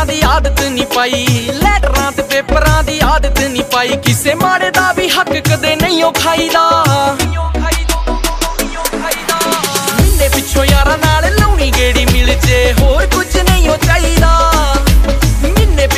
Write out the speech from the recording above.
दी आदत नहीं पाई, लैटरां ते पेपरां दी आदत नहीं पाई, किसे माड़े दा भी हक कदे नहीं ओ खाईदा।